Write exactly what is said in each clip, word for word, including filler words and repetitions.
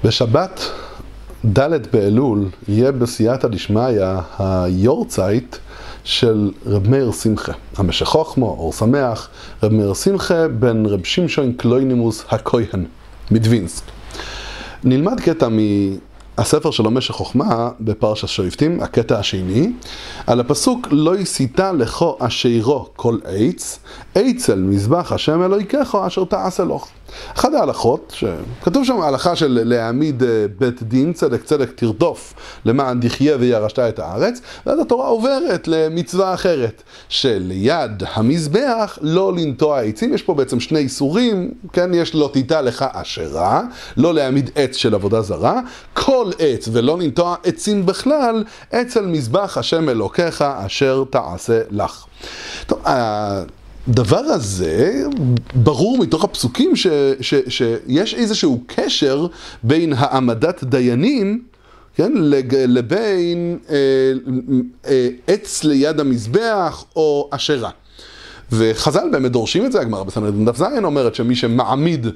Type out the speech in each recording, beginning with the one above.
בשבת ד' באלול יהיה בסייעתא דשמיא היורצייט של רב מאיר שמחה, המשך חוכמה, אור שמח, רב מאיר שמחה בן רב שמשון קלוינימוס הכהן מדווינסק. נלמד קטע מהספר של המשך חוכמה בפרשת שופטים, הקטע השני, על הפסוק לא יסיתה לכו אשירו כל עץ, עץ אל מזבח השם אלוהיכך אשר תעשה לך. אחת ההלכות, שכתוב שם ההלכה של להעמיד בית דין, צדק צדק תרדוף למען דחיה וירשת את הארץ, ואז התורה עוברת למצווה אחרת, שליד המזבח לא לנטוע עצים. יש פה בעצם שני איסורים, כן? יש לא תיטע לך אשרה, לא להעמיד עץ של עבודה זרה, כל עץ ולא לנטוע עצים בכלל, עץ על מזבח השם אלוקיך אשר תעשה לך. טוב, הדבר הזה ברור מתוך הפסוקים ש, ש, שיש איזשהו קשר בין העמדת דיינים, כן, לבין אה, אה, עץ ליד המזבח או אשרה. וחז"ל באמת דורשים את זה, הגמרא בסנהדרין דף ז' אומרת שמי שמעמיד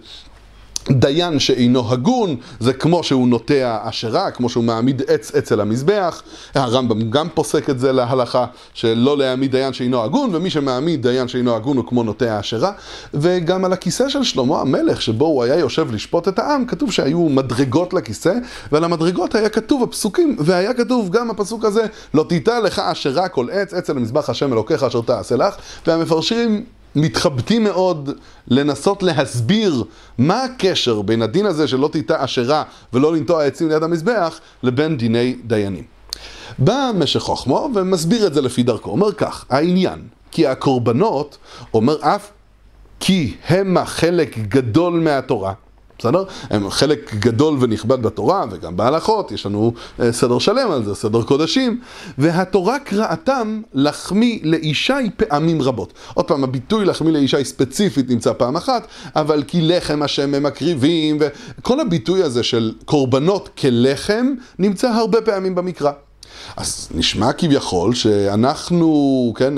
דיין שאינו הגון, זה כמו שהוא נוטע אשרה, כמו שהוא מעמיד עץ אצל המזבח. הרמב"ם גם פוסק את זה להלכה, שלא להעמיד דיין שאינו הגון, ומי שמעמיד דיין שאינו הגון הוא כמו נוטע אשרה. וגם על הכיסא של שלמה המלך, שבו הוא היה יושב לשפוט את העם, כתוב שהיו מדרגות לכיסא, ועל המדרגות היה כתוב הפסוקים, והיה כתוב גם הפסוק הזה, לא תיטע לך אשרה כל עץ, אצל המזבח השם אלוקיך אשר תעשה לך. והמפרשים מתחבטים מאוד לנסות להסביר מה הקשר בין הדין הזה שלא תיטע אשרה ולא לנטוע עצים ליד המזבח לבין דיני דיינים. בא משך חוכמה ומסביר את זה לפי דרכו. אומר כך, העניין כי הקורבנות, אומר אף כי הם חלק גדול מהתורה, בסדר? הם חלק גדול ונכבד בתורה, וגם בהלכות, יש לנו סדר שלם על זה, סדר קודשים, והתורה קראתם לחמי לאישי פעמים רבות. עוד פעם, הביטוי לחמי לאישי ספציפית נמצא פעם אחת, אבל כי לחם השם הם מקריבים, וכל הביטוי הזה של קורבנות כלחם נמצא הרבה פעמים במקרא. אז נשמע כביכול שאנחנו, כן,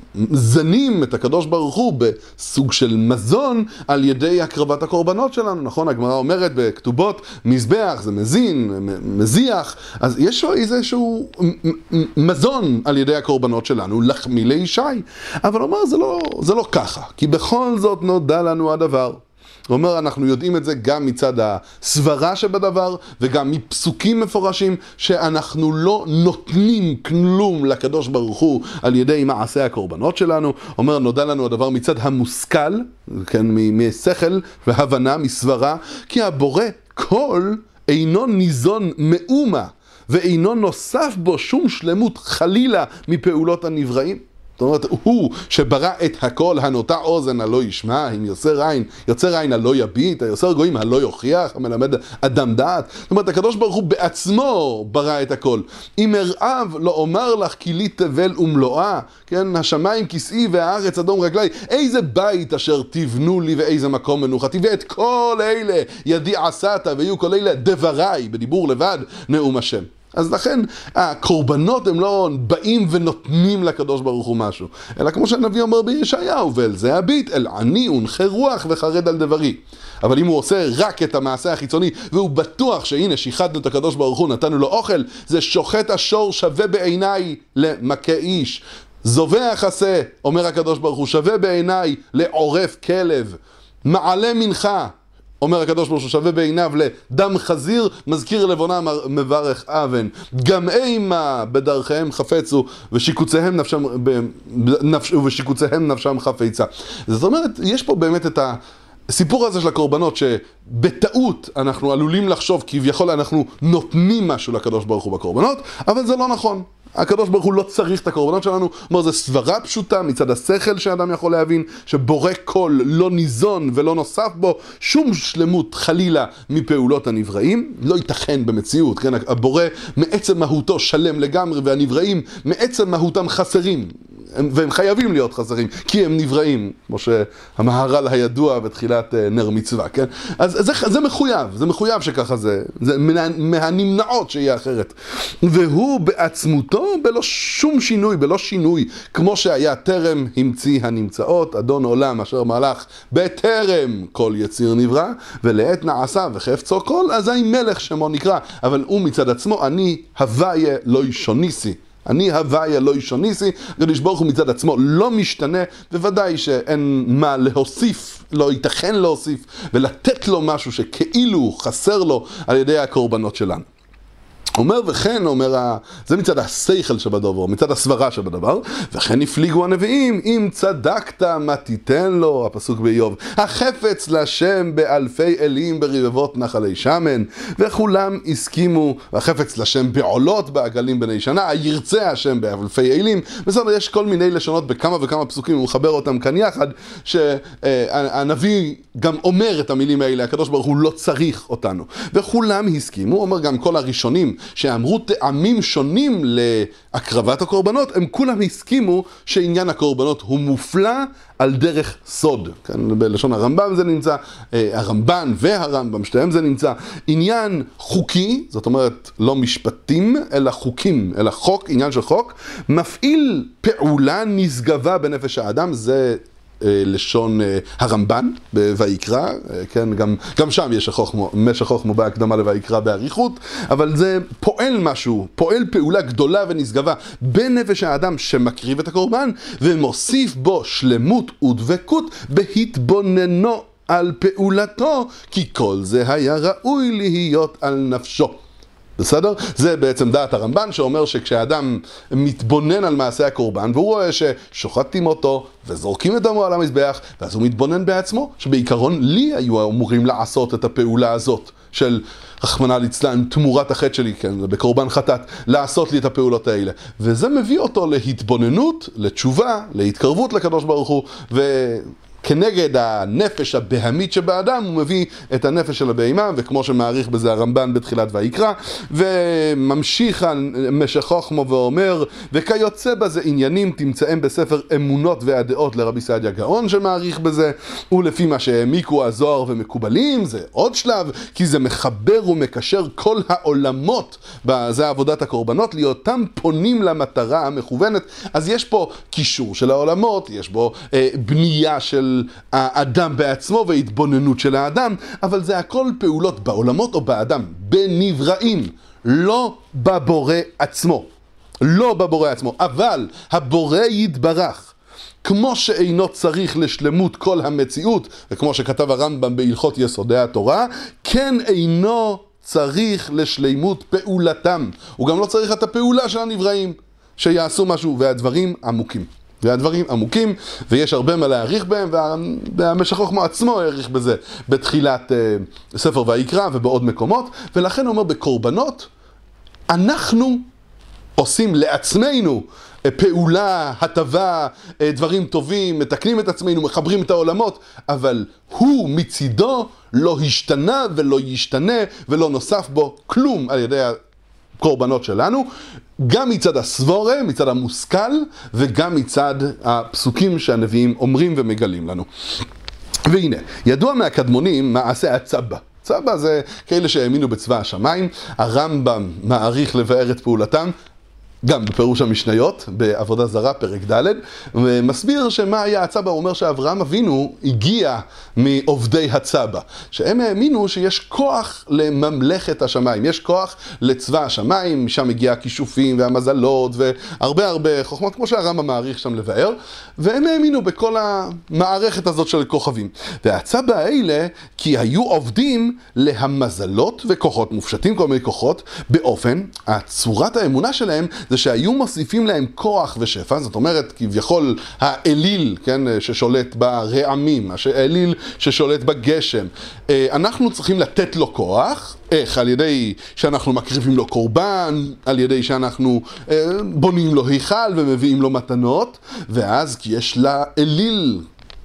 זנים את הקדוש ברוך הוא בסוג של מזון על ידי הקרבת הקורבנות שלנו, נכון? הגמרא אומרת בכתובות, מזבח זה מזין, מזיח, אז יש איזשהו מזון על ידי הקורבנות שלנו, לחמי לאישי. אבל אומר, זה לא, זה לא ככה, כי בכל זאת נודע לנו הדבר. הוא אומר, אנחנו יודעים את זה גם מצד הסברה שבדבר, וגם מפסוקים מפורשים, שאנחנו לא נותנים כלום לקדוש ברוך הוא על ידי מעשה הקורבנות שלנו. הוא אומר, נודע לנו הדבר מצד המושכל, כן, משכל והבנה, מסברה, כי הבורא כל אינו ניזון מאומה, ואינו נוסף בו שום שלמות חלילה מפעולות הנבראים. זאת אומרת, הוא שברא את הכל, הנוטע אוזן הלא ישמע, אם יוצר עין, יוצר עין הלא יביט, היוצר גויים הלא יוכיח, המלמד אדם דעת. זאת אומרת, הקדוש ברוך הוא בעצמו ברא את הכל. אם ארעב לא אומר לך כי לי תבל ומלואה, כן, השמיים כסאי והארץ אדום רגלי, איזה בית אשר תבנו לי ואיזה מקום מנוחתי, ואת כל אלה ידי עשת ויהיו כל אלה דבריי, בדיבור לבד, נאום השם. אז לכן הקורבנות הם לא באים ונותנים לקדוש ברוך הוא משהו, אלא כמו שהנביא אומר בישעיהו, ואל זה הביט, אל עני ונחה רוח וחרד על דברי. אבל אם הוא עושה רק את המעשה החיצוני, והוא בטוח שהנה שיחדנו את הקדוש ברוך הוא, נתנו לו אוכל, זה שוחט השור שווה בעיניי למכה איש. זובח עשה, אומר הקדוש ברוך הוא, שווה בעיניי לעורף כלב. מעלה מנחה, אומר הקדוש ברוך הוא, שווה בעיניו לדם חזיר, מזכיר לבונה מברך אבן. גם אימה בדרכיהם חפצו, ושיקוציהם נפשם, נפש, ושיקוציהם נפשם חפיצה. זאת אומרת, יש פה באמת את הסיפור הזה של הקורבנות, שבטעות אנחנו עלולים לחשוב, כביכול אנחנו נותנים משהו לקדוש ברוך הוא בקורבנות, אבל זה לא נכון. הקדוש ברוך הוא לא צריך את הקורבנות שלנו. אומר, זו סברה פשוטה מצד השכל שאדם יכול להבין, שבורא כל לא ניזון ולא נוסף בו שום שלמות חלילה מפעולות הנבראים. לא ייתכן במציאות, כן? הבורא מעצם מהותו שלם לגמרי, והנבראים מעצם מהותם חסרים. והם חייבים להיות חסרים, כי הם נבראים, כמו שהמהר"ל הידוע בתחילת נר מצווה, כן? אז זה, זה מחויב, זה מחויב שככה זה, זה מה, מהנמנעות שיהיה אחרת. והוא בעצמותו בלא שום שינוי, בלא שינוי, כמו שהיה טרם המציא הנמצאות, אדון עולם אשר מלך בטרם כל יציר נברא, ולעת נעשה וחפצו כל, אזי מלך שמו נקרא, אבל הוא מצד עצמו, אני הוויה לא ישוניסי. אני הוויה לא ישוניסי, הקדוש ברוך הוא מצד עצמו לא משתנה, בוודאי שאין מה להוסיף, לא ייתכן להוסיף, ולתת לו משהו שכאילו חסר לו על ידי הקורבנות שלנו. אומר וכן, אומר, זה מצד השכל שבדבר, מצד הסברה שבדבר, וכן הפליגו הנביאים, אם צדקת מה תיתן לו, הפסוק באיוב, החפץ לשם באלפי אלים ברבבות נחלי שמן, וכולם הסכימו, החפץ לשם בעולות בעגלים בני שנה, ירצה השם באלפי אלים, בסדר, יש כל מיני לשונות בכמה וכמה פסוקים, הוא מחבר אותם כאן יחד, שהנביא גם אומר את המילים האלה, הקדוש ברוך הוא לא צריך אותנו, וכולם הסכימו, הוא אומר גם כל הראשונים, שאמרו טעמים שונים להקרבת הקורבנות, הם כולם הסכימו שעניין הקורבנות הוא מופלא על דרך סוד. כאן בלשון הרמב"ם זה נמצא, הרמב"ן והרמב"ם, שתיהם זה נמצא. עניין חוקי, זאת אומרת לא משפטים, אלא חוקים, אלא חוק, עניין של חוק, מפעיל פעולה נשגבה בנפש האדם, זה לשון הרמב"ן בויקרא, כן, גם, גם שם יש החוכמו, משך חוכמו בהקדמה לויקרא באריכות, אבל זה פועל משהו, פועל פעולה גדולה ונשגבה בנפש האדם שמקריב את הקורבן, ומוסיף בו שלמות ודבקות בהתבוננו על פעולתו, כי כל זה היה ראוי להיות על נפשו. בסדר? זה בעצם דעת הרמב"ן שאומר שכשאדם מתבונן על מעשה הקורבן והוא רואה ששוחטים אותו וזורקים את דמו על המזבח, ואז הוא מתבונן בעצמו שבעיקרון לי היו אמורים לעשות את הפעולה הזאת של רחמנא ליצלן, תמורת החטא שלי, כן, בקורבן חטאת, לעשות לי את הפעולות האלה. וזה מביא אותו להתבוננות, לתשובה, להתקרבות לקדוש ברוך הוא, ו... כנגד הנפש הבהמית שבאדם, הוא מביא את הנפש של הבהמה, וכמו שמעריך בזה הרמב"ן בתחילת ויקרא, וממשיך משך חוכמו ואומר, וכיוצא בזה עניינים תמצאם בספר אמונות והדעות לרבי סעדיה גאון שמעריך בזה, ולפי מה שהעמיקו הזוהר ומקובלים, זה עוד שלב, כי זה מחבר ומקשר כל העולמות, זה עבודת הקורבנות, להיותם פונים למטרה המכוונת. אז יש פה קישור של העולמות, יש בו אה, בנייה של האדם בעצמו והתבוננות של האדם, אבל זה הכל פעולות בעולמות או באדם, בנבראים, לא בבורא עצמו. לא בבורא עצמו, אבל הבורא יתברך. כמו שאינו צריך לשלמות כל המציאות, וכמו שכתב הרמב"ם בהלכות יסודי התורה, כן אינו צריך לשלימות פעולתם. הוא גם לא צריך את הפעולה של הנבראים, שיעשו משהו, והדברים עמוקים. והדברים עמוקים, ויש הרבה מה להעריך בהם, והמשך חוכמה עצמו העריך בזה בתחילת uh, ספר ויקרא ובעוד מקומות, ולכן הוא אומר בקורבנות, אנחנו עושים לעצמנו פעולה, הטבה, דברים טובים, מתקנים את עצמנו, מחברים את העולמות, אבל הוא מצידו לא השתנה ולא ישתנה ולא נוסף בו כלום על ידי הקורבנות שלנו, גם מצד הסבורה, מצד המושכל, וגם מצד הפסוקים שהנביאים אומרים ומגלים לנו. והנה, ידוע מהקדמונים מעשה הצבא. צבא זה כאלה שהאמינו בצבא השמיים, הרמב"ם מעריך לבאר את פעולתם, גם בפירוש המשניות, בעבודה זרה, פרק ד', ומסביר שמה היה הצבא, הוא אומר שאברהם אבינו הגיע מעובדי הצבא, שהם האמינו שיש כוח לממלכת השמיים, יש כוח לצבא השמיים, משם הגיע הכישופים והמזלות והרבה הרבה חוכמות, כמו שהרמב"ם מעריך שם לבאר, והם האמינו בכל המערכת הזאת של כוכבים. והצבא האלה, כי היו עובדים להמזלות וכוחות מופשטים, כל מיני כוחות, באופן, הצורת האמונה שלהם, זה שהיו מוסיפים להם כוח ושפע, זאת אומרת, כביכול האליל, כן, ששולט ברעמים, האליל ששולט בגשם. אנחנו צריכים לתת לו כוח, איך? על ידי שאנחנו מקריבים לו קורבן, על ידי שאנחנו בונים לו היכל ומביאים לו מתנות, ואז כי יש לאליל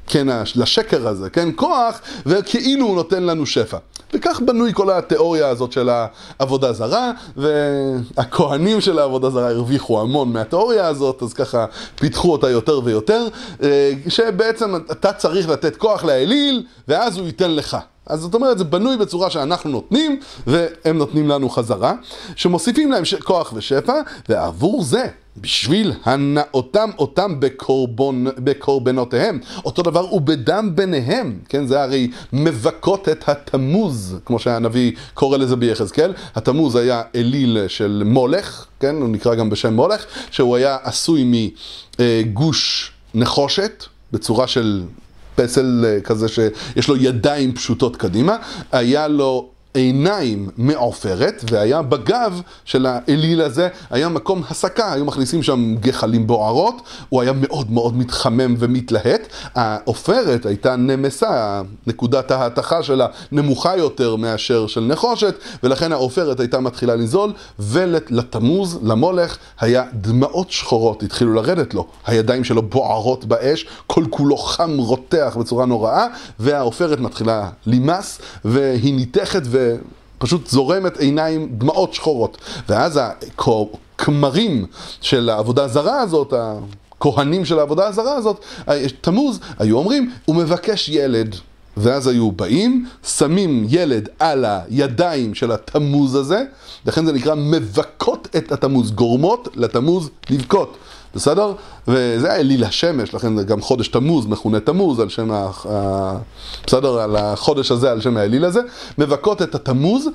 כן, לשקר הזה, כן, כוח, וכאילו הוא נותן לנו שפע. וכך בנוי כל התיאוריה הזאת של העבודה זרה, והכהנים של העבודה זרה הרוויחו המון מהתיאוריה הזאת, אז ככה פיתחו אותה יותר ויותר, שבעצם אתה צריך לתת כוח לאליל, ואז הוא ייתן לך. אז זאת אומרת, זה בנוי בצורה שאנחנו נותנים, והם נותנים לנו חזרה, שמוסיפים להם כוח ושפע, ועבור זה, בשביל הנאותם אותם בקורבן, בקורבנותיהם, אותו דבר ובדם ביניהם, כן, זה הרי מבקות את התמוז, כמו שהנביא קורא לזה ביחזקאל. התמוז היה אליל של מולך, כן, הוא נקרא גם בשם מולך, שהוא היה עשוי מגוש נחושת, בצורה של פסל כזה שיש לו ידיים פשוטות קדימה, היה לו עיניים מעופרת, והיה בגב של האליל הזה, היה מקום הסקה, היו מכניסים שם גחלים בוערות, הוא היה מאוד מאוד מתחמם ומתלהט. העופרת הייתה נמסה, נקודת ההתכה שלה נמוכה יותר מאשר של נחושת, ולכן העופרת הייתה מתחילה לנזול, ולתמוז, למולך, היה דמעות שחורות, התחילו לרדת לו, הידיים שלו בוערות באש, כל כולו חם רותח בצורה נוראה, והעופרת מתחילה לימס, והיא ניתחת ו... פשוט זורמת עיניים דמעות שחורות. ואז הכמרים של העבודה הזרה הזאת, הכהנים של העבודה הזרה הזאת, תמוז, היו אומרים, הוא מבקש ילד. ואז היו באים, שמים ילד על הידיים של התמוז הזה, לכן זה נקרא מבקות את התמוז, גורמות לתמוז לבכות. בסדר? וזה היה אליל השמש, לכן גם חודש תמוז מכונה תמוז על שם ה... בסדר? על החודש הזה, על שם האליל הזה. מבקות את התמוז,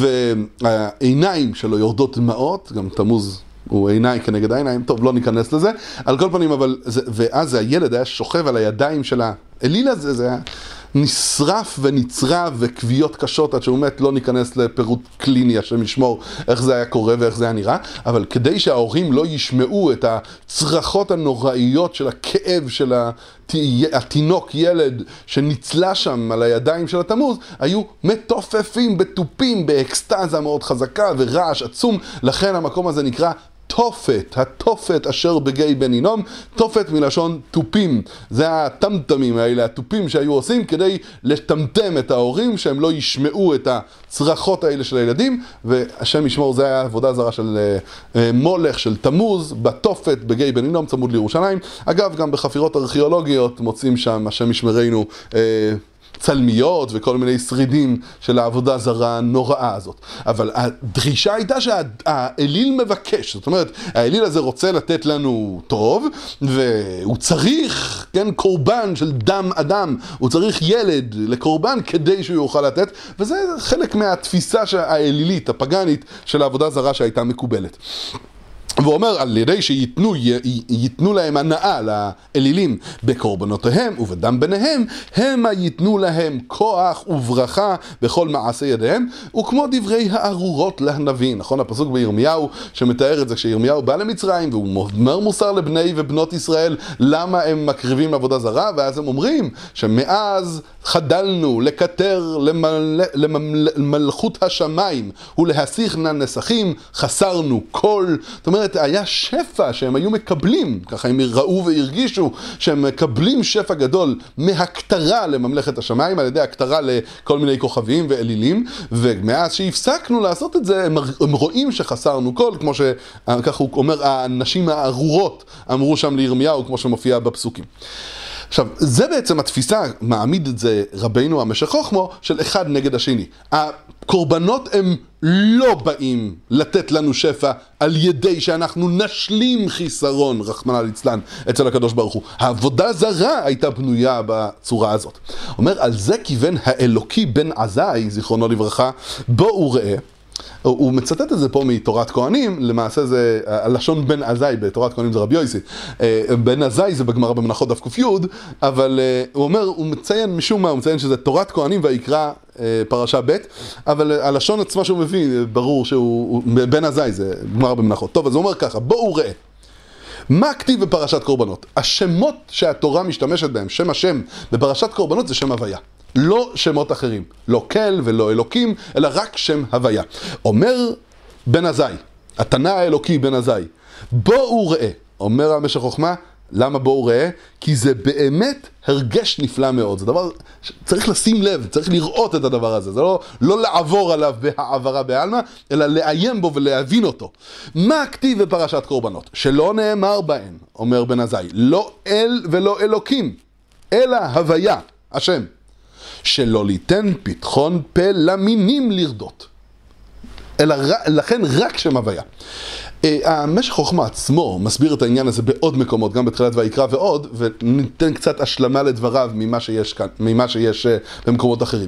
והעיניים שלו יורדות דמעות, גם תמוז הוא עיניים כנגד העיניים, טוב, לא ניכנס לזה. על כל פנים, אבל... זה... ואז הילד היה שוכב על הידיים של האליל הזה, זה היה... נשרף ונצרב וכוויות קשות, עד שהוא מת, לא ניכנס לפירוט קליני השם ישמור איך זה היה קורה ואיך זה היה נראה, אבל כדי שההורים לא ישמעו את הצרחות הנוראיות של הכאב של התינוק ילד שנצלה שם על הידיים של התמוז, היו מתופפים בטופים באקסטזה מאוד חזקה ורעש עצום, לכן המקום הזה נקרא תופת, התופת אשר בגיא בן הינום, תופת מלשון טופים, זה הטמטמים האלה, הטופים שהיו עושים כדי לטמטם את ההורים, שהם לא ישמעו את הצרחות האלה של הילדים, והשם ישמור, זה היה עבודה זרה של מולך, של תמוז, בתופת בגיא בן הינום, צמוד לירושלים. אגב, גם בחפירות ארכיאולוגיות מוצאים שם, השם ישמרנו, צלמיות וכל מיני שרידים של העבודה זרה הנוראה הזאת. אבל הדרישה הייתה שהאליל מבקש, זאת אומרת, האליל הזה רוצה לתת לנו טוב, והוא צריך, כן, קורבן של דם אדם, הוא צריך ילד לקורבן כדי שהוא יוכל לתת, וזה חלק מהתפיסה האלילית, הפגנית, של העבודה זרה שהייתה מקובלת. והוא אומר, על ידי שיתנו ייתנו להם הנאה לאלילים בקורבנותיהם ובדם ביניהם, הם ייתנו להם כוח וברכה בכל מעשה ידיהם, וכמו דברי הארורות להנביא. נכון, הפסוק בירמיהו שמתאר את זה, כשירמיהו בא למצרים והוא אומר מוסר לבני ובנות ישראל למה הם מקריבים לעבודה זרה, ואז הם אומרים שמאז חדלנו לקטר למל... למלכות השמיים ולהסיחנה נסכים, חסרנו כל. זאת אומרת, היה שפע שהם היו מקבלים, ככה הם ראו והרגישו שהם מקבלים שפע גדול מהקטרה לממלכת השמיים, על ידי הקטרה לכל מיני כוכבים ואלילים, ומאז שהפסקנו לעשות את זה, הם, הם רואים שחסרנו כל, כמו שככה הוא אומר, הנשים הארורות אמרו שם לירמיהו, כמו שמופיע בפסוקים. עכשיו, זה בעצם התפיסה, מעמיד את זה רבינו המשך חוכמו, של אחד נגד השני. הקורבנות הם לא באים לתת לנו שפע על ידי שאנחנו נשלים חיסרון, רחמנא ליצלן, אצל הקדוש ברוך הוא. העבודה זרה הייתה בנויה בצורה הזאת. אומר, על זה כיוון האלוקי בן עזאי, זיכרונו לברכה, בואו ראה, הוא מצטט את זה פה מתורת כהנים, למעשה זה, הלשון בן עזאי בתורת כהנים זה רבי יוסי, בן עזאי זה בגמרא במנחות דף ק"י, אבל הוא אומר, הוא מציין משום מה, הוא מציין שזה תורת כהנים ויקרא פרשה ב', אבל הלשון עצמה שהוא מביא, ברור שהוא בן עזאי, זה גמרא במנחות. טוב, אז הוא אומר ככה, בואו ראה, מה כתיב בפרשת קורבנות? השמות שהתורה משתמשת בהם, שם השם בפרשת קורבנות זה שם הוויה. לא שמות אחרים, לא כל ולא אלוקים, אלא רק שם הוויה. אומר בן עזאי, התנא האלוקי בן עזאי, בואו ראה, אומר המשך חוכמה, למה בואו ראה? כי זה באמת הרגש נפלא מאוד. זה דבר שצריך לשים לב, צריך לראות את הדבר הזה. זה לא, לא לעבור עליו בהעברה בעלמא, אלא לעיין בו ולהבין אותו. מה כתיב בפרשת קורבנות? שלא נאמר בהן, אומר בן עזאי, לא אל ולא אלוקים, אלא הוויה, השם. שלא ליתן פתחון פה למינים לרדות. אלא לכן רק שם הוויה. המשך חוכמה עצמו מסביר את העניין הזה בעוד מקומות, גם בתחילת ויקרא ועוד, וניתן קצת השלמה לדבריו ממה שיש כאן, ממה שיש במקומות אחרים.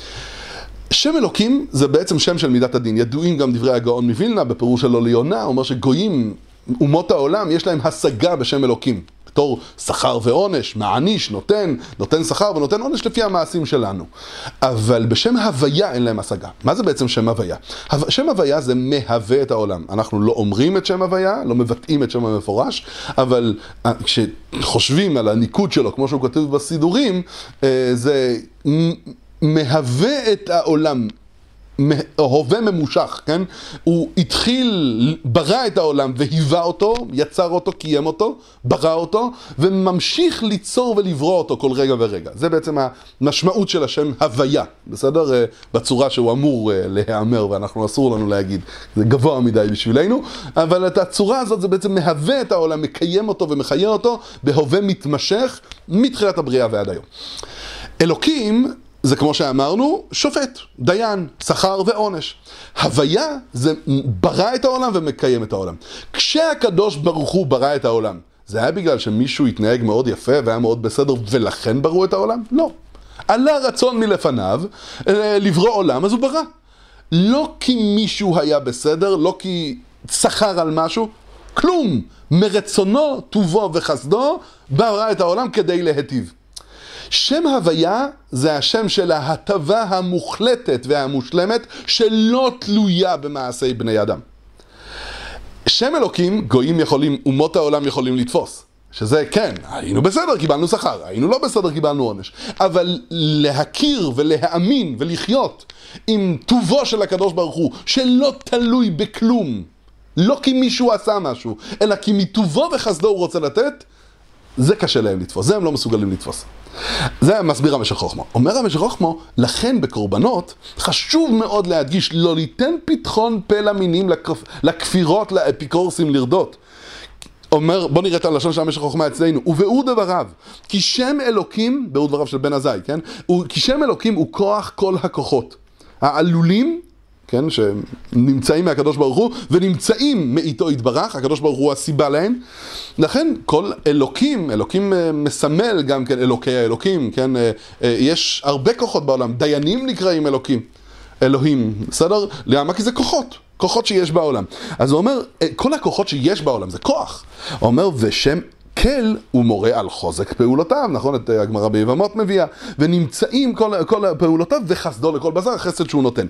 שם אלוקים זה בעצם שם של מידת הדין. ידועים גם דברי הגאון מווילנה בפירוש שלו ליונה, הוא אומר שגויים, אומות העולם, יש להם השגה בשם אלוקים. בתור שכר ועונש, מעניש, נותן, נותן שכר ונותן עונש לפי המעשים שלנו. אבל בשם הוויה אין להם השגה. מה זה בעצם שם הוויה? שם הוויה זה מהווה את העולם. אנחנו לא אומרים את שם הוויה, לא מבטאים את שם המפורש, אבל כשחושבים על הניקוד שלו, כמו שהוא כתוב בסידורים, זה מהווה את העולם. הווה ממושך, כן? הוא התחיל, ברא את העולם והיווה אותו, יצר אותו, קיים אותו, ברא אותו, וממשיך ליצור ולברוא אותו כל רגע ורגע. זה בעצם המשמעות של השם הוויה, בסדר? בצורה שהוא אמור להיאמר, ואנחנו אסור לנו להגיד, זה גבוה מדי בשבילנו, אבל את הצורה הזאת זה בעצם מהווה את העולם, מקיים אותו ומחיה אותו, בהווה מתמשך, מתחילת הבריאה ועד היום. אלוקים, זה כמו שאמרנו, שופט, דיין, שכר ועונש. הוויה זה ברא את העולם ומקיים את העולם. כשהקדוש ברוך הוא ברא את העולם, זה היה בגלל שמישהו התנהג מאוד יפה והיה מאוד בסדר ולכן בראו את העולם? לא. עלה רצון מלפניו לברוא עולם, אז הוא ברא. לא כי מישהו היה בסדר, לא כי שכר על משהו, כלום. מרצונו, טובו וחסדו, ברא את העולם כדי להטיב. שם הוויה זה השם של ההטבה המוחלטת והמושלמת שלא תלויה במעשי בני אדם. שם אלוקים, גויים יכולים, אומות העולם יכולים לתפוס. שזה כן, היינו בסדר, קיבלנו שכר, היינו לא בסדר, קיבלנו עונש. אבל להכיר ולהאמין ולחיות עם טובו של הקדוש ברוך הוא, שלא תלוי בכלום, לא כי מישהו עשה משהו, אלא כי מטובו וחסדו הוא רוצה לתת, זה קשה להם לתפוס, זה הם לא מסוגלים לתפוס. זה מסביר המשך חוכמה. אומר המשך חוכמה, לכן בקורבנות חשוב מאוד להדגיש, לא ליתן פתחון פה למינים, לכפירות, לאפיקורסים לרדות. אומר, בוא נראה את הלשון של המשך חוכמה אצלנו, ובאור דבריו, כי שם אלוקים, באור דבריו של בן עזאי, כן? כי שם אלוקים הוא כוח כל הכוחות. העלולים, כן, שנמצאים מהקדוש ברוך הוא, ונמצאים מאיתו יתברך, הקדוש ברוך הוא הסיבה להם. לכן כל אלוקים, אלוקים מסמל גם כן אלוקי האלוקים, כן, יש הרבה כוחות בעולם, דיינים נקראים אלוקים, אלוהים, בסדר? למה? כי זה כוחות, כוחות שיש בעולם. אז הוא אומר, כל הכוחות שיש בעולם זה כוח. הוא אומר, ושם כל הוא מורה על חוזק פעולותיו, נכון? את הגמרא ביבמות מביאה, ונמצאים כל, כל פעולותיו וחסדו לכל בשר, חסד שהוא נותן.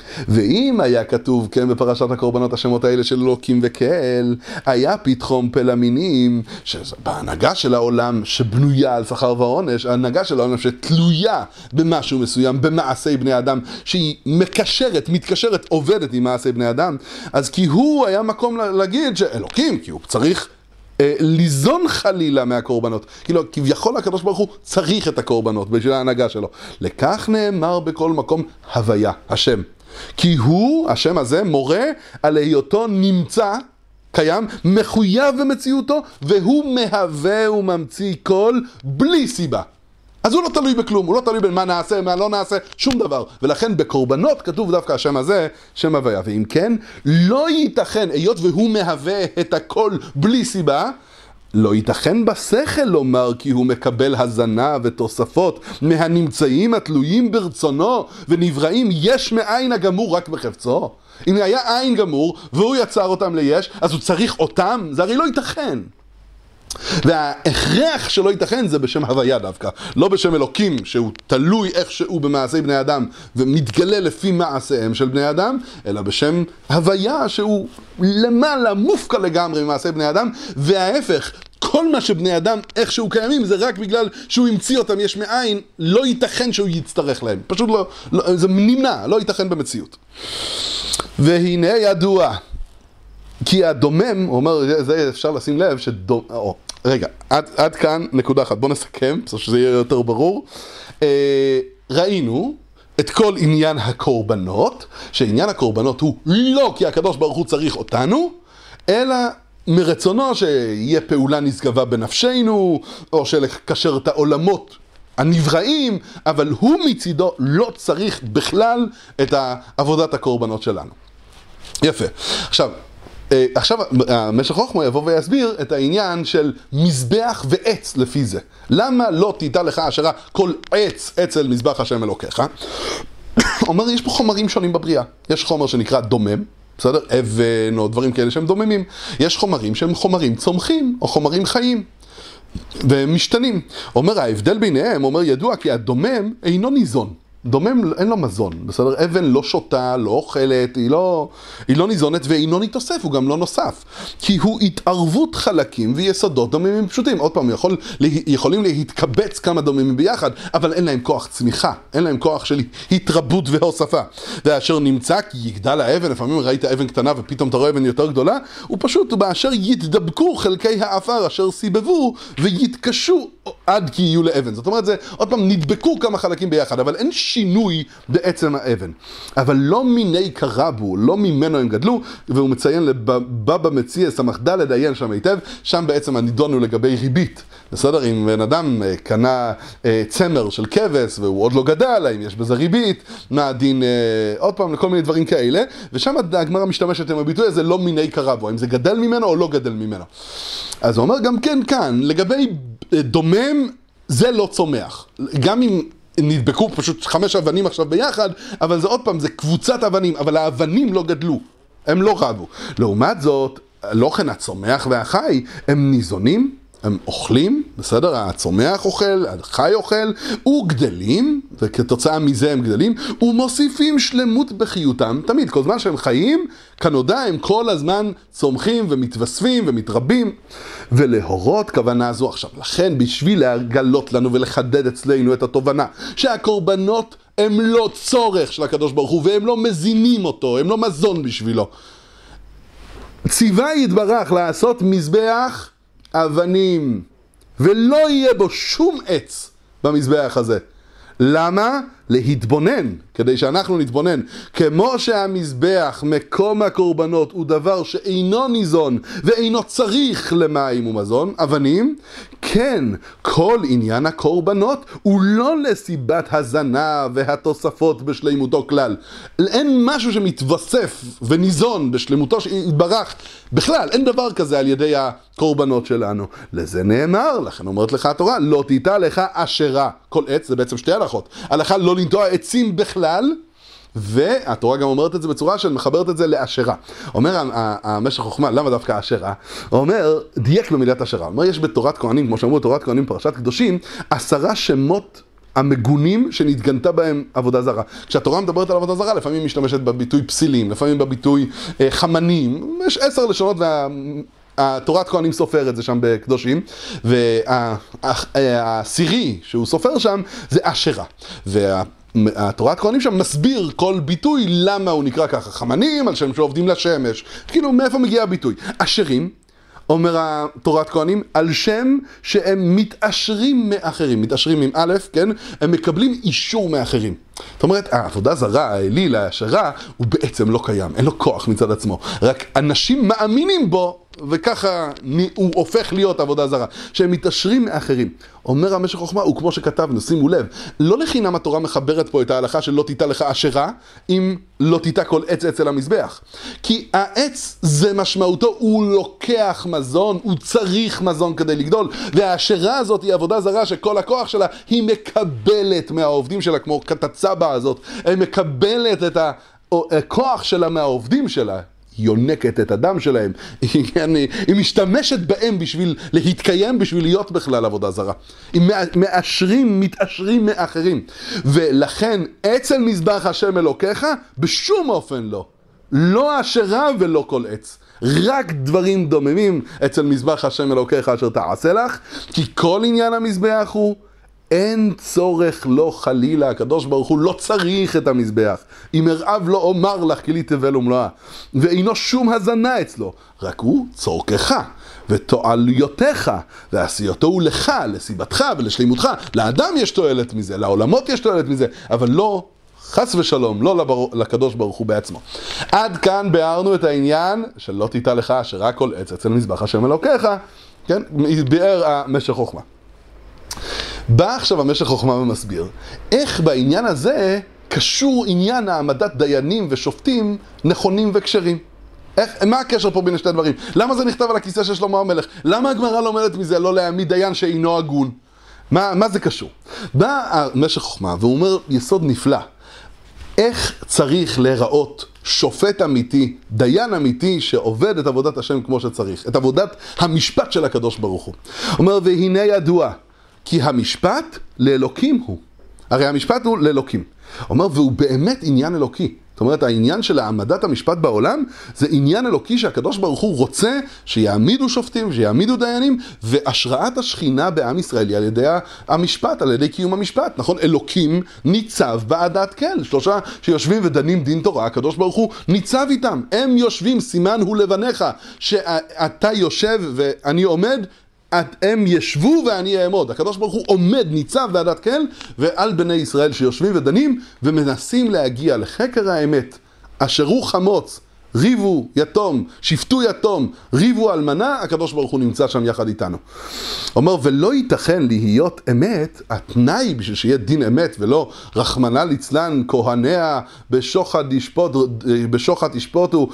ואם היה כתוב, כן, בפרשת הקורבנות השמות האלה של אלוקים וקהל, היה פתחון פה למינים, שבהנהגה של העולם שבנויה על שכר ועונש, ההנהגה של העולם שתלויה במשהו מסוים, במעשי בני אדם, שהיא מקשרת, מתקשרת, עובדת עם מעשי בני אדם, אז כי הוא היה מקום להגיד שאלוקים, כי הוא צריך ליזון חלילה מהקורבנות. כאילו, כביכול הקדוש ברוך הוא צריך את הקורבנות בשביל ההנהגה שלו. לכך נאמר בכל מקום הוויה, השם. כי הוא, השם הזה, מורה על היותו נמצא, קיים, מחויב במציאותו, והוא מהווה וממציא כל בלי סיבה. אז הוא לא תלוי בכלום, הוא לא תלוי בין מה נעשה, מה לא נעשה, שום דבר. ולכן בקורבנות כתוב דווקא השם הזה, שם הוויה. ואם כן, לא ייתכן, היות והוא מהווה את הכל בלי סיבה, לא ייתכן בשכל לומר כי הוא מקבל הזנה ותוספות מהנמצאים התלויים ברצונו ונבראים יש מאין הגמור רק בחפצו. אם היה עין גמור והוא יצר אותם ליש, אז הוא צריך אותם? זה הרי לא ייתכן. וההכרח שלא ייתכן זה בשם הוויה דווקא, לא בשם אלוקים שהוא תלוי איכשהו במעשי בני אדם ומתגלה לפי מעשיהם של בני אדם, אלא בשם הוויה שהוא למעלה מופקע לגמרי ממעשי בני אדם, וההפך, כל מה שבני אדם איכשהו קיימים זה רק בגלל שהוא המציא אותם יש מאין, לא ייתכן שהוא יצטרך להם, פשוט לא, לא זה נמנע, לא ייתכן במציאות. והנה ידוע כי הדומם, הוא אומר, זה אפשר לשים לב, שדומ... או, רגע, עד, עד כאן נקודה אחת, בוא נסכם, בסוף שזה יהיה יותר ברור. אה, ראינו את כל עניין הקורבנות, שעניין הקורבנות הוא לא כי הקדוש ברוך הוא צריך אותנו, אלא מרצונו שיהיה פעולה נשגבה בנפשנו, או שלקשר את העולמות הנבראים, אבל הוא מצידו לא צריך בכלל את עבודת הקורבנות שלנו. יפה. עכשיו, עכשיו המשך חוכמה יבוא ויסביר את העניין של מזבח ועץ לפי זה. למה לא תיטע לך אשרה כל עץ אצל מזבח השם אלוקיך? אומר, יש פה חומרים שונים בבריאה. יש חומר שנקרא דומם, בסדר? אבן או דברים כאלה שהם דוממים. יש חומרים שהם חומרים צומחים או חומרים חיים והם משתנים. אומר, ההבדל ביניהם, אומר, ידוע כי הדומם אינו ניזון. דומם אין לו מזון, בסדר? אבן לא שותה, לא אוכלת, היא לא, היא לא ניזונת ואינו נתוסף, הוא גם לא נוסף. כי הוא התערבות חלקים ויסודות דוממים פשוטים. עוד פעם, יכול, יכולים להתקבץ כמה דוממים ביחד, אבל אין להם כוח צמיחה, אין להם כוח של התרבות והוספה. ואשר נמצא כי יגדל האבן, לפעמים ראית אבן קטנה ופתאום אתה רואה אבן יותר גדולה, הוא פשוט באשר יתדבקו חלקי האפר אשר סיבבו ויתקשו עד כי יהיו לאבן. זאת אומרת, זה עוד פעם נדבקו כמה חלקים ביחד, אבל אין שינוי בעצם האבן. אבל לא מיני קרבו, לא ממנו הם גדלו, והוא מציין לבבא מציעא סמך ד' עיין שם היטב, שם בעצם הנידון הוא לגבי ריבית. בסדר? אם בן אדם קנה צמר של כבש והוא עוד לא גדל, האם יש בזה ריבית, מה הדין, עוד פעם, לכל מיני דברים כאלה, ושם הגמרא משתמשת עם הביטוי הזה, לא מיני קרבו, האם זה גדל ממנו או לא גדל ממנו. אז הוא אומר גם כן כאן, לגבי דומם, זה לא צומח. גם אם נדבקו פשוט חמש אבנים עכשיו ביחד, אבל זה עוד פעם, זה קבוצת אבנים, אבל האבנים לא גדלו, הם לא רבו. לעומת זאת, לא כן הצומח והחי, הם ניזונים, הם אוכלים, בסדר? הצומח אוכל, החי אוכל, וגדלים, וכתוצאה מזה הם גדלים, ומוסיפים שלמות בחיותם, תמיד, כל זמן שהם חיים, כנודע הם כל הזמן צומחים ומתווספים ומתרבים, ולהורות כוונה זו עכשיו. לכן, בשביל להגלות לנו ולחדד אצלנו את התובנה, שהקורבנות הם לא צורך של הקדוש ברוך הוא, והם לא מזינים אותו, הם לא מזון בשבילו. ציווה יתברך לעשות מזבח אבנים, ולא יהיה בו שום עץ במזבח הזה. למה? להתבונן, כדי שאנחנו נתבונן. כמו שהמזבח, מקום הקורבנות, הוא דבר שאינו ניזון ואינו צריך למים ומזון, אבנים, כן, כל עניין הקורבנות הוא לא לסיבת הזנה והתוספות בשלימותו כלל. אין משהו שמתווסף וניזון בשלימותו שיתברך. בכלל, אין דבר כזה על ידי הקורבנות שלנו. לזה נאמר, לכן אומרת לך התורה, לא תיטע לך אשרה. כל עץ, זה בעצם שתי הלכות. הלכה לא לנטוע עצים בכלל, והתורה גם אומרת את זה בצורה של מחברת את זה לאשרה. אומר המשך חוכמה, למה דווקא אשרה? אומר, דייק במידת אשרה. אומר, יש בתורת כהנים, כמו שאמרו, תורת כהנים פרשת קדושים, עשרה שמות המגונים שנתגנתה בהם עבודה זרה. כשהתורה מדברת על עבודה זרה, לפעמים משתמשת בביטוי פסילים, לפעמים בביטוי אה, חמנים, יש עשר לשונות וה... התורת כהנים סופר את זה שם בקדושים, והעשירי שהוא סופר שם זה אשרה. והתורת כהנים שם מסביר כל ביטוי למה הוא נקרא ככה. חמנים על שם שעובדים לשמש. כאילו מאיפה מגיע הביטוי? אשרים, אומר התורת כהנים, על שם שהם מתעשרים מאחרים. מתעשרים עם א', כן? הם מקבלים אישור מאחרים. זאת אומרת, העבודה זרה, האליל, האשרה, הוא בעצם לא קיים. אין לו כוח מצד עצמו. רק אנשים מאמינים בו, וככה הוא הופך להיות עבודה זרה, שהם מתעשרים מאחרים. אומר המשך חוכמה, הוא כמו שכתבנו, שימו לב, לא לחינם התורה מחברת פה את ההלכה של לא תיטע לך אשרה, אם לא תיטע כל עץ אצל המזבח. כי העץ זה משמעותו, הוא לוקח מזון, הוא צריך מזון כדי לגדול, והאשרה הזאת היא עבודה זרה שכל הכוח שלה היא מקבלת מהעובדים שלה, כמו כתצבע הזאת, היא מקבלת את הכוח שלה מהעובדים שלה. היא יונקת את הדם שלהם, היא, היא משתמשת בהם בשביל להתקיים, בשביל להיות בכלל עבודה זרה. הם מאשרים, מתעשרים מאחרים. ולכן, אצל מזבח השם אלוקיך, בשום אופן לא. לא אשרה ולא כל עץ. רק דברים דוממים אצל מזבח השם אלוקיך אשר תעשה לך, כי כל עניין המזבח הוא אין צורך לא חלילה, הקדוש ברוך הוא לא צריך את המזבח. אם הרעב לא אומר לך כי לי תבל ומלואה. ואינו שום הזנה אצלו, רק הוא צורכך. ותועליותיך, ועשייתו הוא לך, לסיבתך ולשלימותך. לאדם יש תועלת מזה, לעולמות יש תועלת מזה, אבל לא, חס ושלום, לא לבר... לקדוש ברוך הוא בעצמו. עד כאן ביארנו את העניין שלא תיטע לך שרק כל עץ אצל מזבח השם אלוקיך, כן? ביאר המשך חוכמה. בא עכשיו המשך חוכמה ומסביר, איך בעניין הזה קשור עניין העמדת דיינים ושופטים נכונים וכשרים. איך, מה הקשר פה בין שתי דברים? למה זה נכתב על הכיסא של שלמה המלך? למה הגמרא לומדת מזה לא להעמיד דיין שאינו הגון? מה, מה זה קשור? בא המשך חוכמה והוא אומר יסוד נפלא. איך צריך להיראות שופט אמיתי, דיין אמיתי שעובד את עבודת השם כמו שצריך, את עבודת המשפט של הקדוש ברוך הוא. אומר והנה ידוע כי המשפט לאלוקים הוא. הרי המשפט הוא לאלוקים. אומר והוא באמת עניין אלוקי. זאת אומרת, העניין של העמדת המשפט בעולם זה עניין אלוקי שהקדוש ברוך הוא רוצה שיעמידו שופטים, שיעמידו דיינים, והשראת השכינה בעם ישראל על ידי המשפט, על ידי קיום המשפט. נכון? אלוקים ניצב בעדת כל. שלושה שיושבים ודנים דין תורה, הקדוש ברוך הוא ניצב איתם. הם יושבים, סימן הוא לבניך, שאתה יושב ואני עומד, הם ישבו ואני אעמוד. הקדוש ברוך הוא עומד, ניצב בעדת כל, ועל בני ישראל שיושבים ודנים ומנסים להגיע לחקר האמת. אשר הוא חמוץ, ריבו יתום, שפטו יתום, ריבו אלמנה, הקדוש ברוך הוא נמצא שם יחד איתנו. אומר, ולא ייתכן להיות אמת, התנאי בשביל שיהיה דין אמת, ולא רחמנא ליצלן, כהניה, בשוחד ישפוט, בשוחד ישפוטו,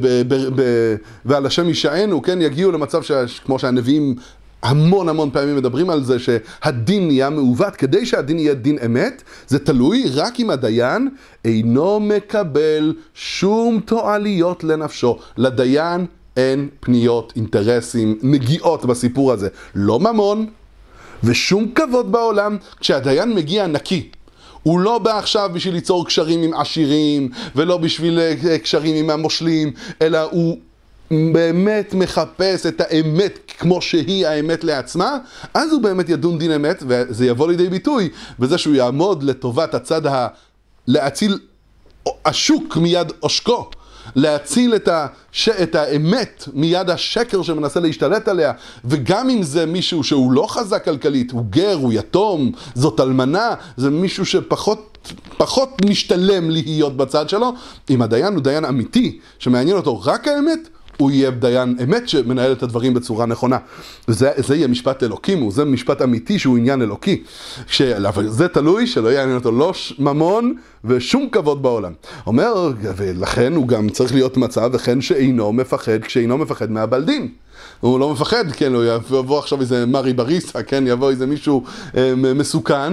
ועל השם ישענו, כן, יגיעו למצב כמו שהנביאים המון המון פעמים מדברים על זה שהדין נהיה מעוות. כדי שהדין יהיה דין אמת, זה תלוי רק אם הדיין אינו מקבל שום תועליות לנפשו. לדיין אין פניות, אינטרסים, נגיעות בסיפור הזה. לא ממון ושום כבוד בעולם. כשהדיין מגיע נקי, הוא לא בא עכשיו בשביל ליצור קשרים עם עשירים, ולא בשביל קשרים עם המושלים, אלא הוא באמת מחפש את האמת כמו שהיא האמת לעצמה, אז הוא באמת ידון דין אמת, וזה יבוא לידי ביטוי בזה שהוא יעמוד לטובת הצד ה... להציל השוק מיד עושקו, להציל את, הש... את האמת מיד השקר שמנסה להשתלט עליה. וגם אם זה מישהו שהוא לא חזק כלכלית, הוא גר, הוא יתום, זאת אלמנה, זה מישהו שפחות פחות משתלם להיות בצד שלו. אם הדיין הוא דיין אמיתי שמעניין אותו רק האמת, הוא יהיה דיין אמת שמנהל את הדברים בצורה נכונה. זה, זה יהיה משפט אלוקים, זה משפט אמיתי שהוא עניין אלוקי. ש... אבל זה תלוי שלא יעניין אותו לא ממון ושום כבוד בעולם. אומר, ולכן הוא גם צריך להיות מצב וכן שאינו מפחד, כשאינו מפחד מהבלדין. הוא לא מפחד, כן, הוא יבוא עכשיו איזה מרי בריסה, כן, יבוא איזה מישהו אה, מסוכן,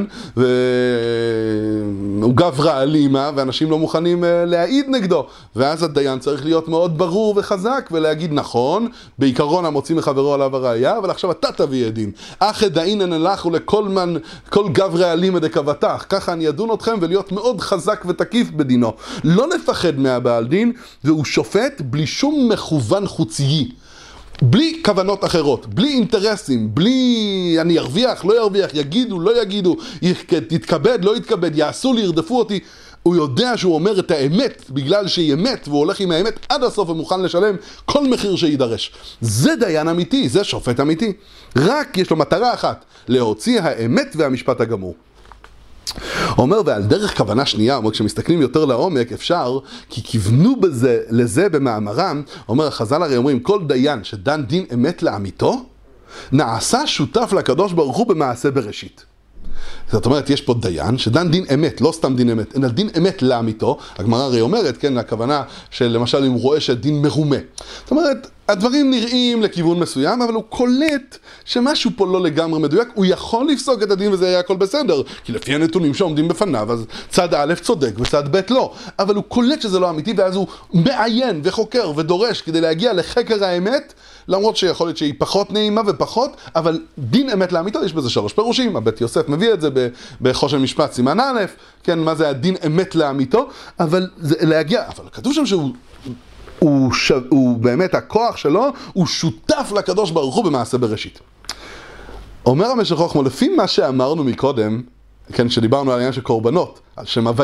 והוא גברא אלימה, ואנשים לא מוכנים אה, להעיד נגדו. ואז הדיין צריך להיות מאוד ברור וחזק, ולהגיד נכון, בעיקרון המוציא מחברו עליו הראייה, אבל עכשיו אתה תביא עדים. אך דאינן אלך ולכל מן, כל גברא אלימה דקבתך. ככה אני אדון אתכם, ולהיות מאוד חזק ותקיף בדינו. לא נפחד מהבעל דין, והוא שופט בלי שום מכוון חוצי. בלי כוונות אחרות, בלי אינטרסים, בלי אני ארוויח, לא ירוויח, יגידו, לא יגידו, יתכבד, לא יתכבד, יעשו לי, ירדפו אותי. הוא יודע שהוא אומר את האמת בגלל שהיא אמת, והוא הולך עם האמת עד הסוף ומוכן לשלם כל מחיר שידרש. זה דיין אמיתי, זה שופט אמיתי. רק יש לו מטרה אחת, להוציא האמת והמשפט הגמור. אומר, ועל דרך כוונה שנייה, אומר, כשמסתכלים יותר לעומק, אפשר, כי כיוונו בזה, לזה במאמרם, אומר, החז"ל הרי אומרים, כל דיין שדן דין אמת לאמיתו, נעשה שותף לקדוש ברוך הוא במעשה בראשית. זאת אומרת, יש פה דיין שדן דין אמת, לא סתם דין אמת, אלא דין אמת לאמיתו. הגמרא הרי אומרת, כן, הכוונה של למשל אם הוא רואה שדין מרומה. זאת אומרת, הדברים נראים לכיוון מסוים, אבל הוא קולט שמשהו פה לא לגמרי מדויק. הוא יכול לפסוק את הדין וזה היה הכל בסדר, כי לפי הנתונים שעומדים בפניו, אז צד א' צודק וצד ב' לא. אבל הוא קולט שזה לא אמיתי, ואז הוא מעיין וחוקר ודורש כדי להגיע לחקר האמת, למרות שיכול להיות שהיא פחות נעימה ופחות, אבל דין אמת לאמיתו, יש בזה שלוש פירושים. הבית יוסף מביא את זה בחושן משפט סימן א', כן, מה זה הדין אמת לאמיתו, אבל זה להגיע, אבל כתוב שם שהוא הוא, ש... הוא באמת הכוח שלו, הוא שותף לקדוש ברוך הוא במעשה בראשית. אומר המשך חוכמה, לפי מה שאמרנו מקודם, כן, שדיברנו על העניין של קורבנות, על שם הוויה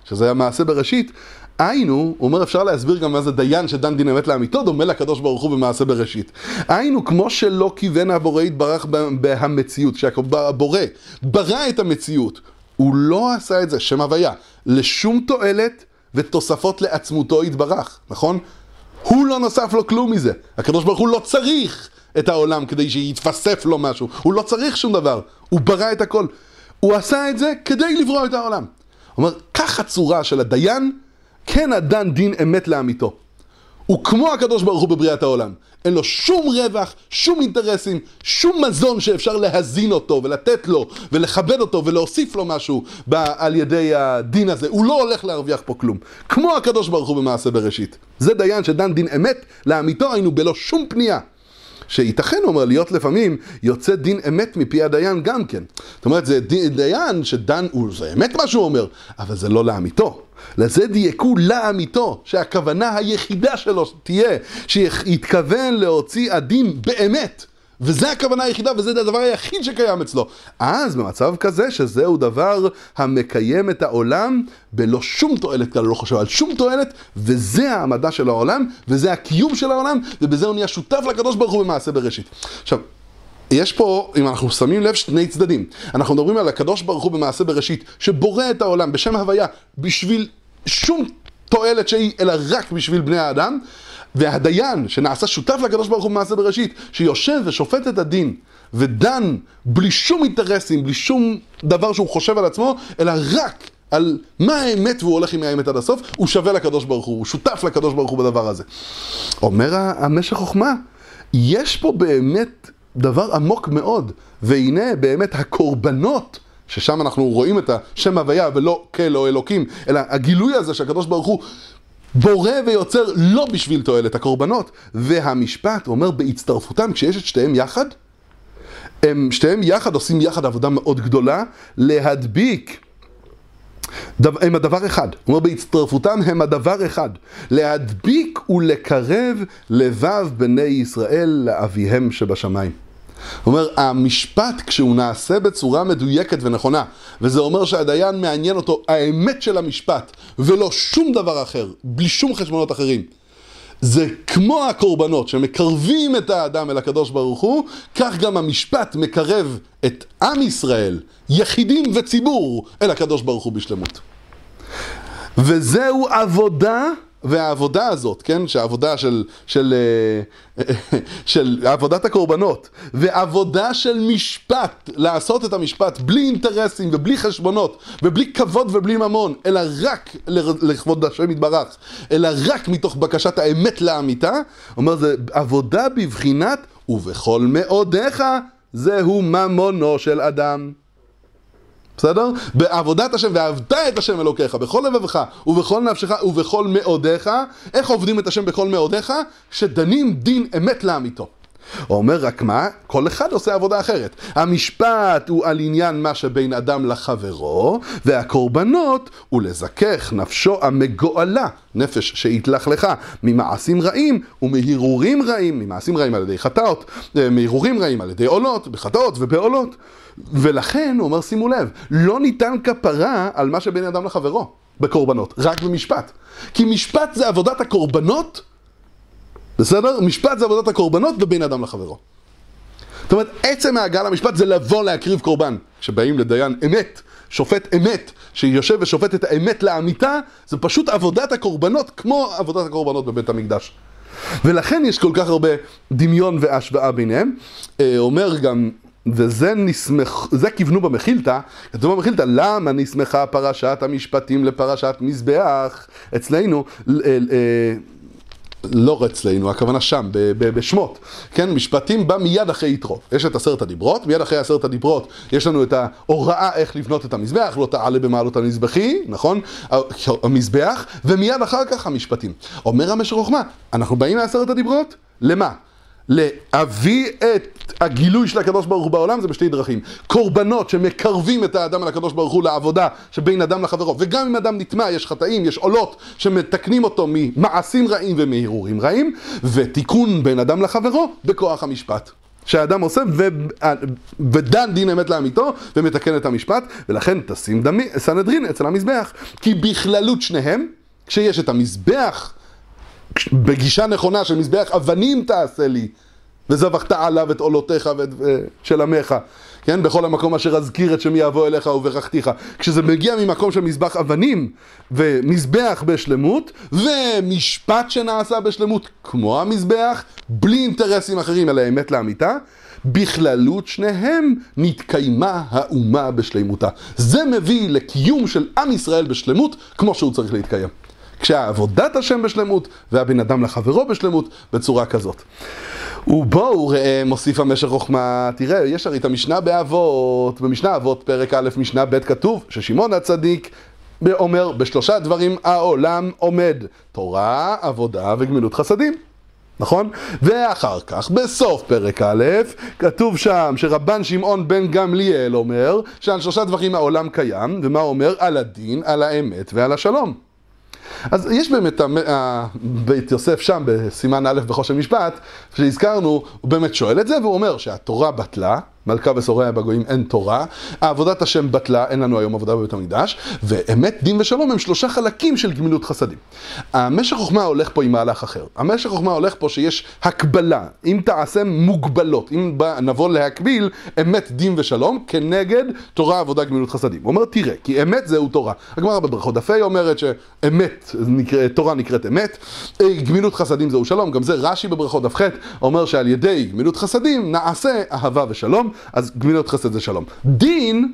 שזה המעשה בראשית, היינו, הוא אומר, אפשר להסביר גם מה זה דיין שדן דין אמת לאמיתו, דומה לקדוש ברוך הוא במעשה בראשית. היינו, כמו שלא כיוון הבורא יתברך בהמציאות, שהבורא ברא את המציאות, הוא לא עשה את זה, שם הוויה, לשום תועלת ותוספות לעצמותו יתברך, נכון? הוא לא נוסף לו כלום מזה. הקדוש ברוך הוא לא צריך את העולם כדי שיתפסף לו משהו. הוא לא צריך שום דבר. הוא ברא את הכל. הוא עשה את זה כדי לברוא את העולם. הוא אומר, כך הצורה של הדיין, כן הדן דין אמת לאמיתו. הוא כמו הקדוש ברוך הוא בבריאת העולם. אין לו שום רווח, שום אינטרסים, שום מזון שאפשר להזין אותו ולתת לו ולכבד אותו ולהוסיף לו משהו על ידי הדין הזה. הוא לא הולך להרוויח פה כלום. כמו הקדוש ברוך הוא במעשה בראשית. זה דיין שדן דין אמת לאמיתו, היינו בלא שום פנייה. שייתכן, אומר, להיות לפעמים יוצא דין אמת מפי הדיין גם כן. זאת אומרת, זה דיין שדן, זה אמת מה שהוא אומר, אבל זה לא לאמיתו. לזה דייקו לאמיתו, שהכוונה היחידה שלו תהיה, שיתכוון להוציא הדין באמת. וזה הכוונה היחידה, וזה הדבר היחיד שקיים אצלו. אז במצב כזה, שזהו דבר המקיים את העולם, בלא שום תועלת, כלל לא חושב על שום תועלת, וזה העמדה של העולם, וזה הקיום של העולם, ובזה הוא נהיה שותף לקדוש ברוך הוא במעשה בראשית. עכשיו, יש פה, אם אנחנו שמים לב, שני צדדים. אנחנו מדברים על הקדוש ברוך הוא במעשה בראשית, שבורא את העולם בשם הוויה, בשביל שום תועלת שהיא, אלא רק בשביל בני האדם, והדיין שנעשה שותף לקדוש ברוך הוא במעשה בראשית, שיושב ושופט את הדין, ודן בלי שום אינטרסים, בלי שום דבר שהוא חושב על עצמו, אלא רק על מה האמת, והוא הולך עם האמת עד הסוף, הוא שווה לקדוש ברוך הוא, הוא שותף לקדוש ברוך הוא בדבר הזה. אומר המשך חוכמה, יש פה באמת דבר עמוק מאוד, והנה באמת הקורבנות, ששם אנחנו רואים את השם הוויה ולא כאל או אלוקים, אלא הגילוי הזה שהקדוש ברוך הוא בורא ויוצר לא בשביל תועלת הקורבנות. והמשפט אומר בהצטרפותם, כשיש את שתיהם יחד, הם שתיהם יחד עושים יחד עבודה מאוד גדולה, להדביק, הם הדבר אחד. הוא אומר בהצטרפותם הם הדבר אחד, להדביק ולקרב לבב בני ישראל לאביהם שבשמיים. הוא אומר, המשפט כשהוא נעשה בצורה מדויקת ונכונה, וזה אומר שהדיין מעניין אותו האמת של המשפט, ולא שום דבר אחר, בלי שום חשבונות אחרים. זה כמו הקורבנות שמקרבים את האדם אל הקדוש ברוך הוא, כך גם המשפט מקרב את עם ישראל, יחידים וציבור, אל הקדוש ברוך הוא בשלמות. וזהו עבודה, והעבודה הזאת, כן, שהעבודה של, של, של עבודת הקורבנות, ועבודה של משפט, לעשות את המשפט בלי אינטרסים ובלי חשבונות, ובלי כבוד ובלי ממון, אלא רק לכבוד השם יתברך, אלא רק מתוך בקשת האמת לאמיתה, אומר, זה עבודה בבחינת, ובכל מאודיך, זהו ממונו של אדם. בסדר? בעבודת השם, ואהבת את השם אלוקיך, בכל לבבך, ובכל נפשך, ובכל מאודיך. איך עובדים את השם בכל מאודיך? שדנים דין אמת לאמיתו. הוא אומר רק מה? כל אחד עושה עבודה אחרת. המשפט הוא על עניין מה שבין אדם לחברו, והקורבנות הוא לזכך נפשו המגואלה, נפש שהתלכלך ממעשים רעים ומהירורים רעים, ממעשים רעים על ידי חטאות, מהירורים רעים על ידי עולות, בחטאות ובעולות. ולכן, הוא אומר, שימו לב, לא ניתן כפרה על מה שבין אדם לחברו בקורבנות, רק במשפט. כי משפט זה עבודת הקורבנות, בסדר? משפט זה עבודת הקורבנות ובין אדם לחברו. זאת אומרת, עצם העגל המשפט זה לבוא להקריב קורבן. כשבאים לדיין אמת, שופט אמת, שיושב ושופט את האמת לאמיתה, זה פשוט עבודת הקורבנות, כמו עבודת הקורבנות בבית המקדש. ולכן יש כל כך הרבה דמיון והשוואה ביניהם. אומר גם, וזה נסמך, זה כיוונו במחילתא, כתוב במחילתא, למה נסמכה פרשת המשפטים לפרשת מזבח? אצלנו, לא אצלנו, הכוונה שם, בשמות, כן, משפטים בא מיד אחרי יתרו. יש את עשרת הדיברות, מיד אחרי עשרת הדיברות יש לנו את ההוראה איך לבנות את המזבח, לא תעלה במעלות המזבחי, נכון? המזבח, ומיד אחר כך המשפטים. אומר המשך חוכמה, אנחנו באים לעשרת הדיברות, למה? להביא את הגילוי של הקדוש ברוך הוא בעולם, זה בשתי דרכים. קורבנות שמקרבים את האדם על הקדוש ברוך הוא לעבודה שבין אדם לחברו, וגם אם אדם נטמע, יש חטאים, יש עולות שמתקנים אותו ממעשים רעים ומהירורים רעים, ותיקון בין אדם לחברו בכוח המשפט. שהאדם עושה ו... ודן דין אמת לאמיתו ומתקן את המשפט, ולכן תשים דמי... סנהדרין אצל המזבח. כי בכללות שניהם, כשיש את המזבח, בגישה נכונה של מזבח אבנים תעשה לי, וזבחת עליו את עולותיך ושל עמך, כן? בכל המקום אשר אזכיר את שמי יבוא אליך וברכתיך. כשזה מגיע ממקום של מזבח אבנים ומזבח בשלמות ומשפט שנעשה בשלמות כמו המזבח, בלי אינטרסים אחרים אלא אמת לאמיתה, בכללות שניהם נתקיימה האומה בשלמותה. זה מביא לקיום של עם ישראל בשלמות כמו שהוא צריך להתקיים. כשעבודת השם בשלמות והבן אדם לחברו בשלמות בצורה כזאת. ובואו ראה מוסיף המשך חוכמה, תראה, יש הרי את המשנה באבות, במשנה אבות פרק א' משנה ב' כתוב ששמעון הצדיק אומר בשלושה דברים העולם עומד, תורה, עבודה וגמילות חסדים. נכון? ואחר כך בסוף פרק א' כתוב שם שרבן שמעון בן גמליאל אומר שעל שלושה דברים העולם קיים, ומה אומר? על הדין, על האמת ועל השלום. אז יש באמת בית יוסף שם בסימן א' בחושן משפט שהזכרנו, הוא באמת שואל את זה והוא אומר שהתורה בטלה, מלכה ושוריה בגויים אין תורה, עבודת השם בטלה, אין לנו היום עבודה בבית המקדש, ואמת דין ושלום הם שלושה חלקים של גמילות חסדים. המשך חוכמה הולך פה עם מהלך אחר. המשך חוכמה הולך פה שיש הקבלה, אם תעשה מוגבלות, אם נבוא להקביל אמת דין ושלום כנגד תורה עבודה גמילות חסדים. הוא אומר תראה, כי אמת זהו תורה. הגמרא בברכות דף ה' אומרת שאמת, נקרא, תורה נקראת אמת, גמילות חסדים זהו שלום. גם זה רש"י בברכות דף ח' אומר שעל ידי גמילות חסדים נעשה אהבה ושלום. אז גמילות חסד זה שלום. דין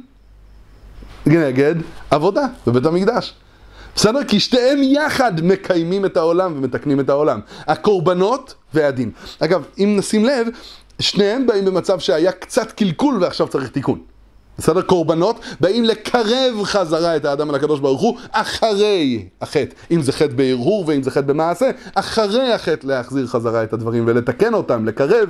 נגד עבודה בבית המקדש. בסדר? כי שתיהם יחד מקיימים את העולם ומתקנים את העולם. הקורבנות והדין. אגב, אם נשים לב, שניהם באים במצב שהיה קצת קלקול ועכשיו צריך תיקון. בסדר? קורבנות באים לקרב חזרה את האדם אל הקדוש ברוך הוא אחרי החטא. אם זה חטא בהרהור ואם זה חטא במעשה, אחרי החטא להחזיר חזרה את הדברים ולתקן אותם, לקרב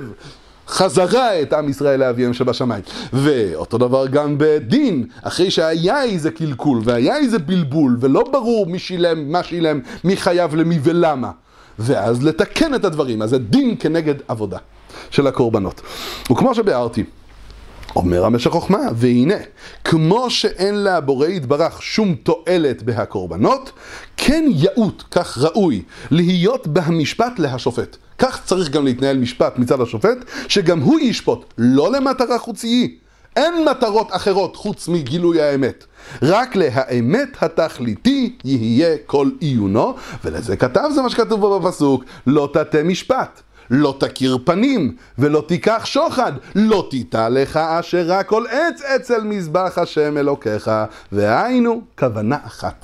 חזרה את עם ישראל לאביהם שבשמיים. ואותו דבר גם בדין, אחרי שהיה איזה קלקול והיה איזה בלבול ולא ברור מי שילם, מה שילם, מי חייב למי ולמה, ואז לתקן את הדברים. אז זה דין כנגד עבודה של הקורבנות. וכמו שביארתי, אומר המשך חוכמה, והנה, כמו שאין לבורא יתברך שום תועלת בהקורבנות, כן יאות, כך ראוי, להיות במשפט להשופט. כך צריך גם להתנהל משפט מצד השופט, שגם הוא ישפוט, לא למטרה חוצי. אין מטרות אחרות חוץ מגילוי האמת. רק להאמת התכליתי יהיה כל עיונו, ולזה כתב זה מה שכתוב בו בפסוק, לא תטה משפט. לא תכיר פנים, ולא תיקח שוחד, לא תיטע לך אשרה כל עץ אצל מזבח השם אלוקיך, והיינו כוונה אחת.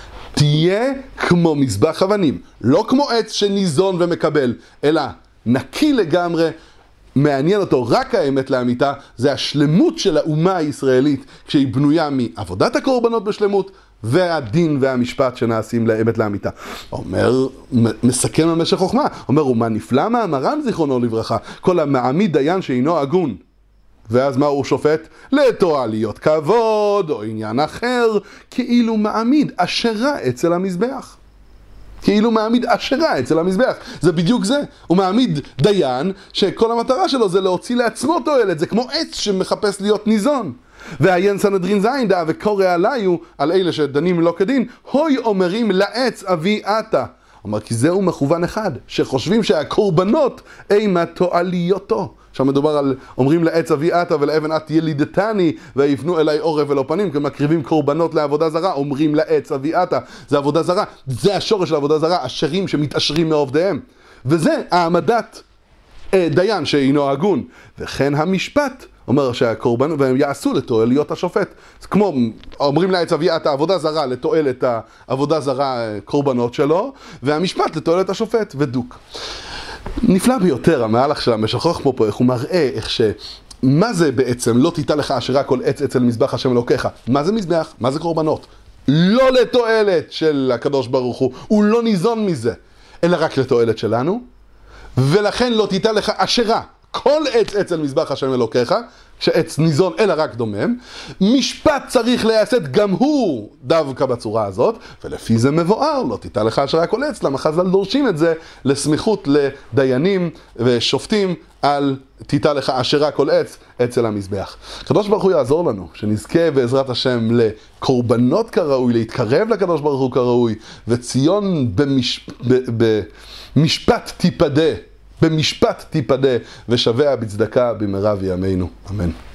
תהיה כמו מזבח אבנים, לא כמו עץ שניזון ומקבל, אלא נקי לגמרי, מעניין אותו רק האמת לאמיתה, זה השלמות של האומה הישראלית, כשהיא בנויה מעבודת הקורבנות בשלמות, והדין והמשפט שנעשים לאמת לאמיתה. אומר, מסכם המשך חוכמה, אומר, ומה נפלא מהמרן זיכרונו לברכה, כל המעמיד דיין שאינו הגון. ואז מה הוא שופט? לתועליות כבוד או עניין אחר, כאילו מעמיד אשרה אצל המזבח. כאילו מעמיד אשרה אצל המזבח. זה בדיוק זה. הוא מעמיד דיין שכל המטרה שלו זה להוציא לעצמו תועלת. זה כמו עץ שמחפש להיות ניזון. והעיין סנהדרין זין דעה וקורא עליו, על אלה שדנים לא כדין, הוי אומרים לעץ אבי אתה. אומר, כי זהו מכוון אחד, שחושבים שהקורבנות אימה תועליותו. עכשיו מדובר על, אומרים לעץ אבי אתה ולאבן את ילידתני, ויפנו אליי עורב ולא פנים, כי מקריבים קורבנות לעבודה זרה, אומרים לעץ אבי אתה. זה עבודה זרה, זה השורש של עבודה זרה, אשרים שמתעשרים מעובדיהם. וזה העמדת אה, דיין שאינו הגון. וכן המשפט, אומר שהקורבנות, והם יעשו לתועליות השופט. כמו, אומרים לעץ אבי אתה עבודה זרה לתועלת העבודה זרה קורבנות שלו, והמשפט לתועלת השופט ודוק. נפלא ביותר המהלך של המשך חוכמה פה, איך הוא מראה איך ש... מה זה בעצם לא תיטע לך אשרה כל עץ אצל מזבח השם אלוקיך? מה זה מזבח? מה זה קורבנות? לא לתועלת של הקדוש ברוך הוא, הוא לא ניזון מזה, אלא רק לתועלת שלנו, ולכן לא תיטע לך אשרה כל עץ אצל מזבח השם אלוקיך, שעץ ניזון אלא רק דומם, משפט צריך להיעשת גם הוא דווקא בצורה הזאת, ולפי זה מבואר, לא תיטע לך אשרה כל עץ, למה חז"ל דורשים את זה לסמיכות לדיינים ושופטים על תיטע לך אשרה כל עץ אצל המזבח. הקדוש ברוך הוא יעזור לנו, שנזכה בעזרת השם לקורבנות כראוי, להתקרב לקדוש ברוך הוא כראוי, וציון במש... ב... במשפט תיפדה, במשפט תיפדה, ושבע בצדקה במהרה בימינו. אמן.